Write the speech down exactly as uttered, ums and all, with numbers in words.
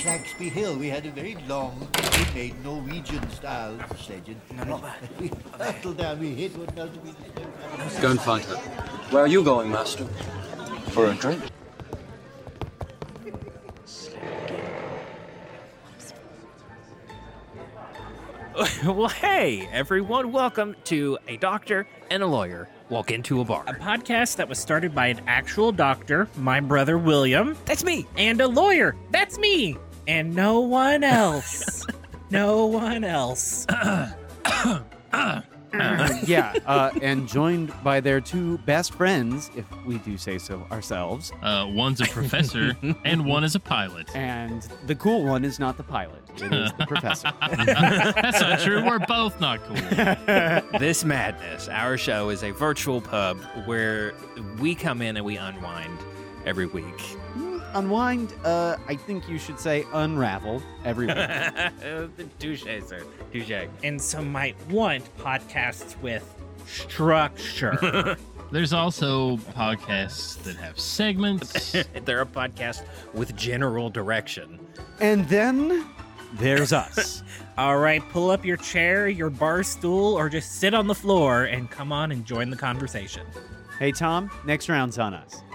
Claxby Hill. We had a very long, homemade Norwegian-style sledging. No, not that. We hurtled down, we hit what else we did. Go and find her. Where are you going, Master? For a drink. Well, hey, everyone. Welcome to A Doctor and a Lawyer Walk Into a Bar. A podcast that was started by an actual doctor, my brother William. That's me. And a lawyer. That's me. And no one else. no one else. yeah, uh, and joined by their two best friends, if we do say so ourselves. Uh, one's a professor, and one is a pilot. And the cool one is not the pilot. It is the professor. That's not true. We're both not cool. This madness, our show, is a virtual pub where we come in and we unwind every week. Unwind, uh, I think you should say unravel every week. Touche, sir. Touche. And some might want podcasts with structure. There's also podcasts that have segments. They're a podcast with general direction. And then there's us. All right, pull up your chair, your bar stool, or just sit on the floor and come on and join the conversation. Hey, Tom, next round's on us.